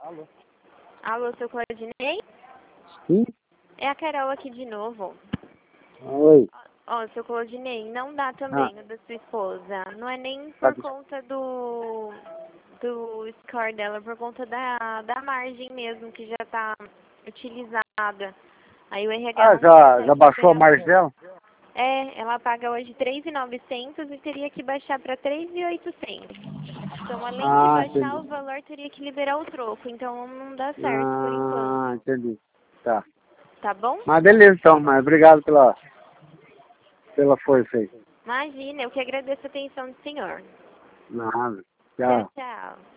Alô, seu Claudinei? Sim? É a Carol aqui de novo. Oi. Ó, seu Claudinei, não dá também o da sua esposa. Não é nem por conta do score dela, é por conta da margem mesmo, que já tá utilizada. Aí o RH não Já consegue baixou a liberar. margem dela? É, ela paga hoje 3.900 e teria que baixar para 3.800. Então, além de baixar Entendi. o valor, teria que liberar o troco. Então, não dá certo por enquanto. Entendi. Tá. Tá bom? Mas beleza então, mas obrigado pela força aí. Imagina, eu que agradeço a atenção do senhor. Nada. Tchau, Tchau. tchau.